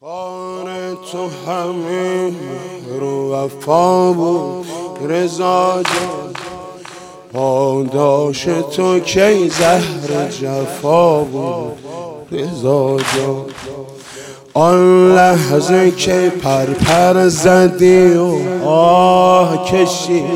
کار تو همه رو وفا بود رضا جان، پاداش تو کی زهر جفا بود رضا جان. آن لحظه که پر زدی و آه کشیدی،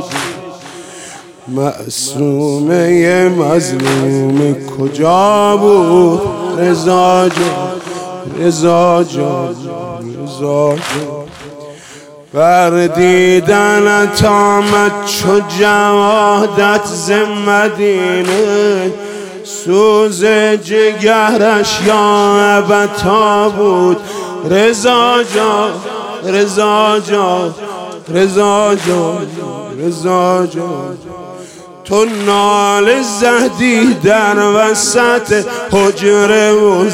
معصومه مظلوم کجا بود رضا جان، رضا جان، رضا جان. بر دیدنت آمد چو جوادت ز مدینه، سوز جگرش یا ابتا بود رضا جان، رضا جان، رضا جان، رضا جان. تو ناله زدی در وسط حجره و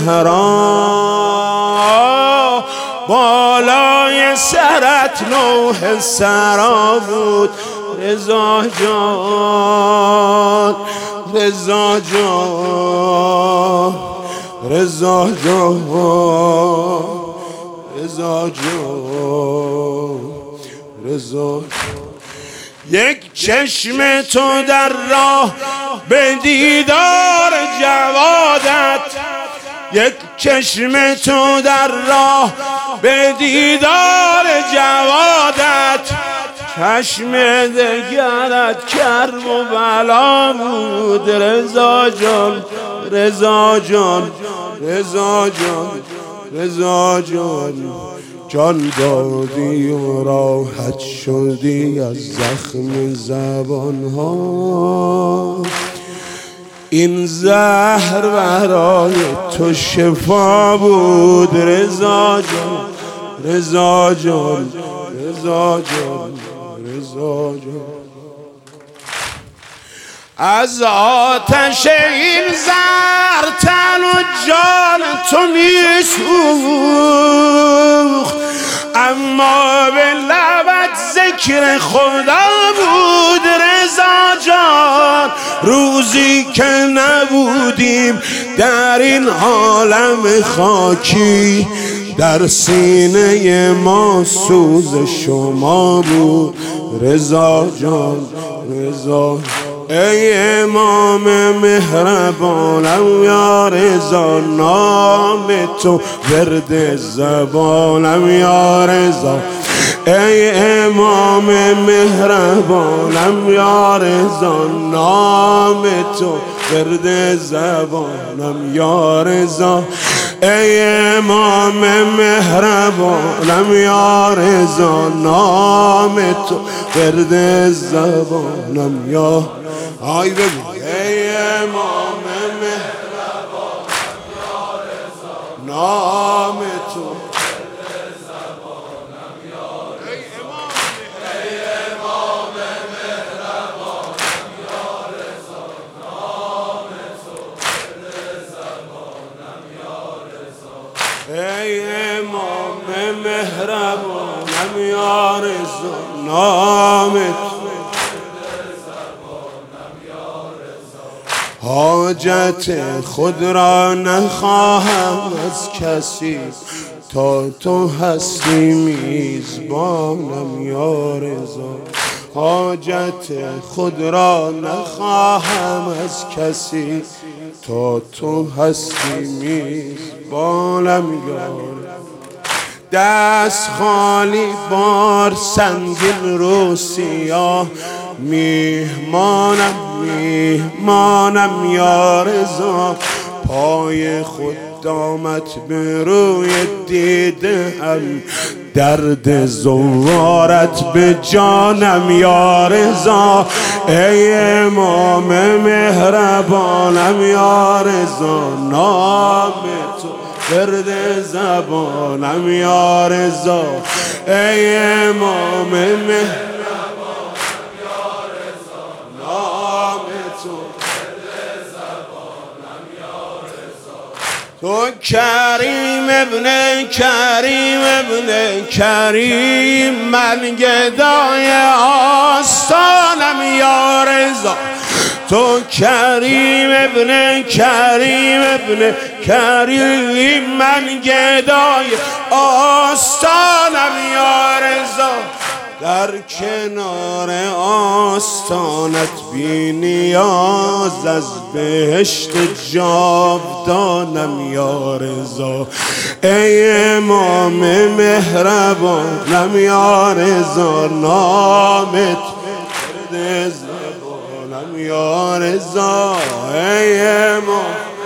زهرا، بالای سرت لوح سرا بود رضا جان، رضا جان، رضا جان، رضا جان، رضا جان. یک چشم تو در راه به دیدار جوادت، یک چشم تو در راه به دیدار جوادت، چشم دگرت کرب و بلا بود رضا جان، رضا جان، رضا جان، رضا جان. جان دادی و راحت شدی از زخم زبانها، این زهر برای تو شفا بود رضا جان، رضا جان، رضا جان، رضا جان. از آتش این زهر تن و جان تو میسوخت، اما به لبت ذکر خدا بود رضا جان. روزی که نبودیم در این عالم خاکی، در سینه ما سوز شما بود رضا جان، رضا. ای امام مهربانم یا رضا، نام تو ورد زبانم یا رضا. ای امام مهربانم یا رضا، نام تو ورد زبانم یا رضا. ای امام مهربانم یا رضا، نام تو ورد زبانم یا. آی بگو ای امام مهربانم یا رضا، نام تو ورد زبانم یا رضا. ای امام مهربانم یا رضا، نام تو ورد زبانم یا رضا. ای امام مهربانم یا رضا، نام تو. حاجت خود را نخواهم از کسی، تا تو هستی میزبانم یا رضا. حاجت خود را نخواهم از کسی، تا تو هستی میزبانم یا رضا. دست خالی بار سنگین رو سیاه، میهمانم میهمانم یا رضا. پای خدامت به روی دیده ام، درد زوارت به جانم یا رضا. ای امام مهربانم یا رضا، نام تو ورد زبانم یا رضا. ای امام مهربانم یا رضا، نام تو ورد زبانم یا رضا. تو کریم ابن کریم ابن کریم، من گدای آستانم یا رضا. تو کریم ابن کریم ابن کریم من گدای آستانم یا رضا در کنار آستانت بی نیاز از بهشت جاودانم یا رضا ای امام مهربانم یا رضا نامت گرد زبانم یا رضا ای امام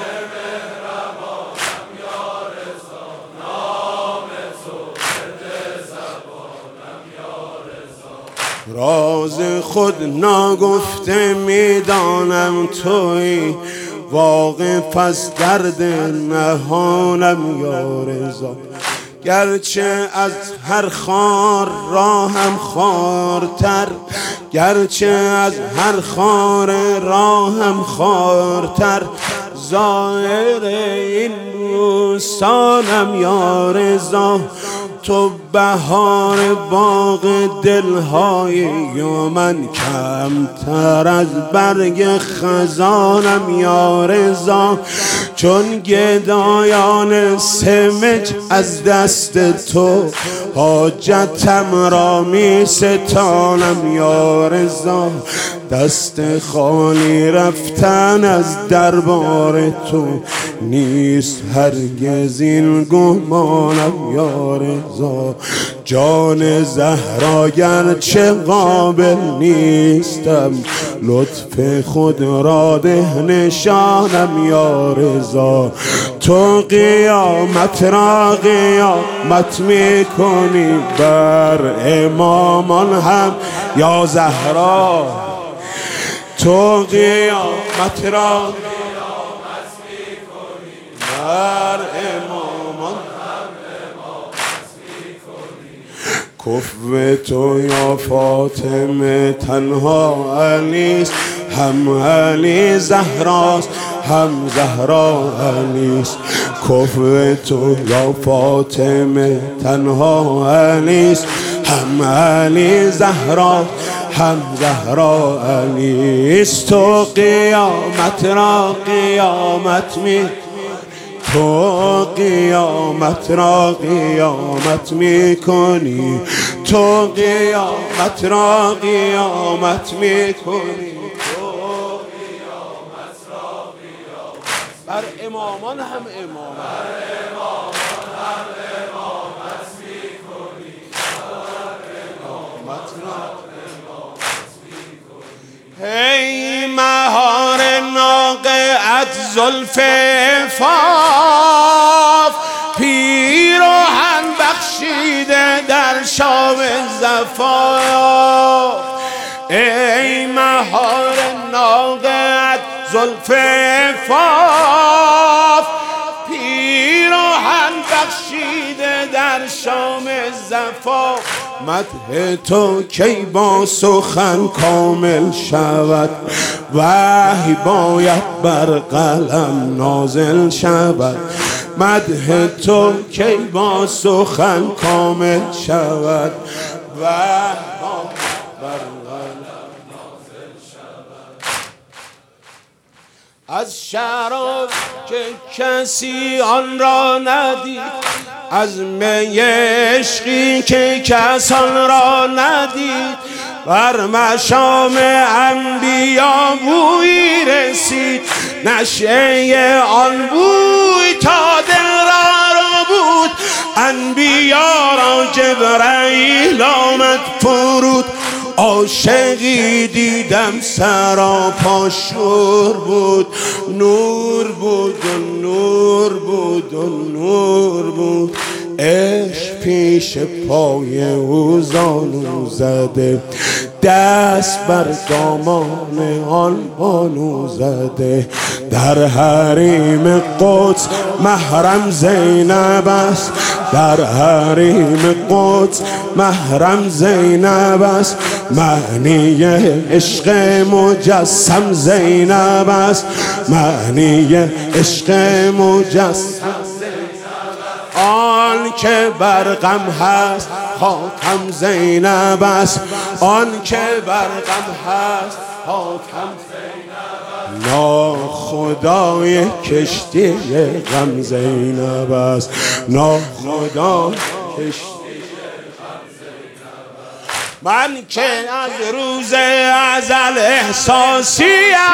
راز خود ناگفته میدانم تویی واقف از درد نهانم یا رضا گرچه از هر خار راهم خارتر گرچه از هر خار راهم خارتر ظاهر این بوستانم یا رضا تو بهار باغ دلهای من کمتر از برگ خزانم یا رضا چون گدایان سمج از دست تو حاجتم را می ستانم یا رضا دست خالی رفتن از دربار تو نیست هرگز این گمانم یا رضا جان زهرا گرچه قابل نیستم لطف خود را ده نشانم یا رضا تو قیامت را قیامت میکنی بر امامان هم یا زهرا تو قیامت را قیامت میکنی بر امامان کفو تو یا فاطمه تنها علیست هم علی زهراست هم زهرا علیست کفو تو یا فاطمه تنها علیست هم علی زهراست هم زهرا علیست تو قیامت را قیامت می تو قیامت را قیامت میکنی تو قیامت را قیامت میکنی بر امامان هم امامت میکنی ای مهار ناقه‌ات زلف عفاف پیراهن بخشیده در شام زفاف ای مهار ناقه‌ات زلف عفاف پیراهن بخشیده در شام زفاف مدح تو کی با سخن کامل شود وحی باید بر قلم نازل شود مدح تو کی با سخن کامل شود وحی بر قلم نازل شود از شراب که کسی آن را ندید از می عشقی که کس آن را ندید بر مشام انبیا بویی رسید نشأه آن بوی تا دل را بود انبیا را جبرئیل آمد فرود عاشقی دیدم سراپا شور بود نور بود و نور بود و نور بود عشق پیش پای او زانو زده دست بر دامان آن بانو زده در حریم قدس محرم زینب است در حریم قدس محرم زینب است معنی عشق مجسم زینب است معنی عشق مجسم آن که برقم هست خاتم زینب است آن که برقم هست خاتم زینب است ناخدای کشتی غم زینب است، ناخدای کشتی. من که از روز ازل احساسیم،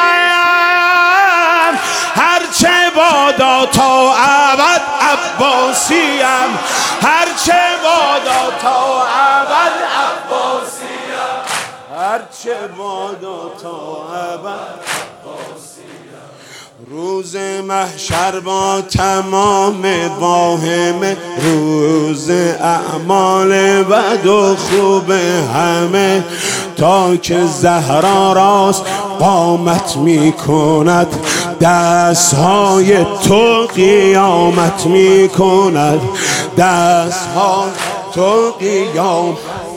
هرچه بادا تا ابد عباسیم، هرچه بادا تا ابد عباسیم، هرچه بادا تا ابد. روز محشر با تمام واهم، روز اعمال بد و خوب همه، تا که زهرا راست قامت می کند، دستهای تو قیامت می کند، دستهای تو قیامت.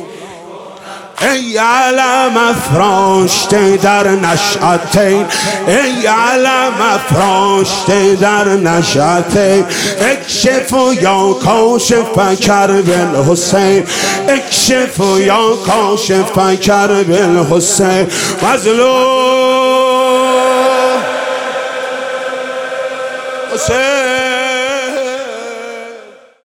ای علم افراشته در نشأتین، ای علم افراشته در نشأتین، اکشف یا کاشف کرب الحسین، اکشف یا کاشف کرب الحسین. مظلوم حسین